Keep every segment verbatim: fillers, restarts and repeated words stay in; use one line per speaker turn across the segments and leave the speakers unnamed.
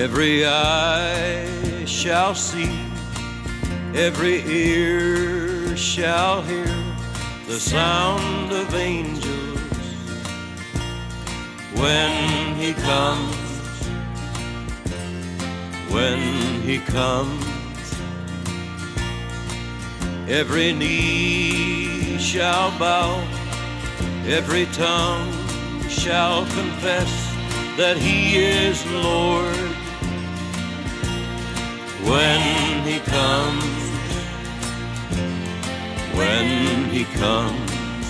Every eye shall see, every ear shall hear the sound of angels when he comes, when he comes. Every knee shall bow, every tongue shall confess that he is Lord when he comes, when he comes.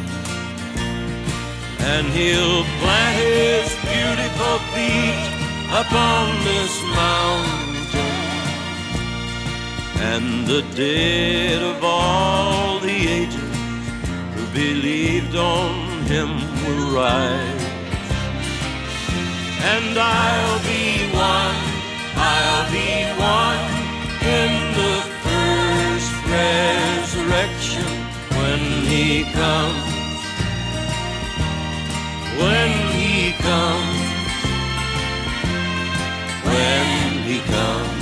And he'll plant his beautiful feet upon this mountain, and the dead of all the ages who believed on him will rise. And I'll be one, I'll be one in the first resurrection when he comes, when he comes, when he comes.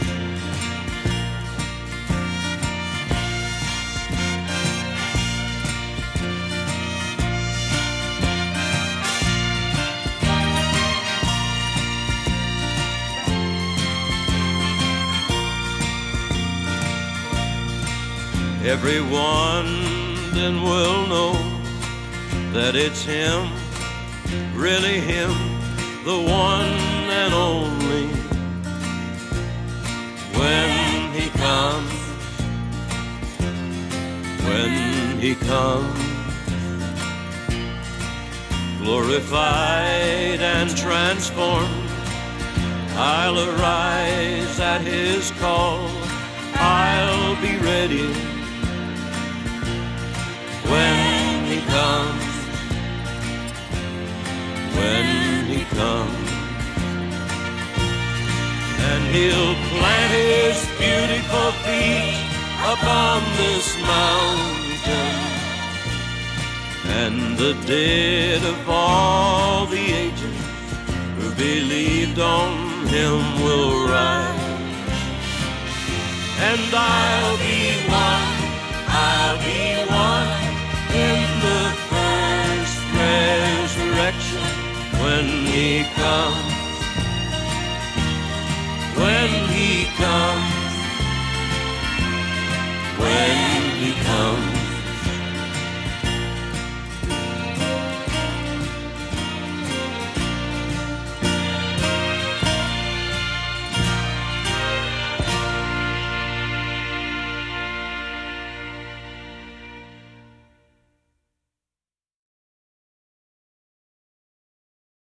Everyone then will know that it's him, really him, the one and only. When he comes, when he comes, glorified and transformed, I'll arise at his call, I'll be ready when he comes, when he comes. And he'll plant his beautiful feet upon this mountain, and the dead of all the ages who believed on him will rise. And I'll be one, I'll be one in the first resurrection when he comes,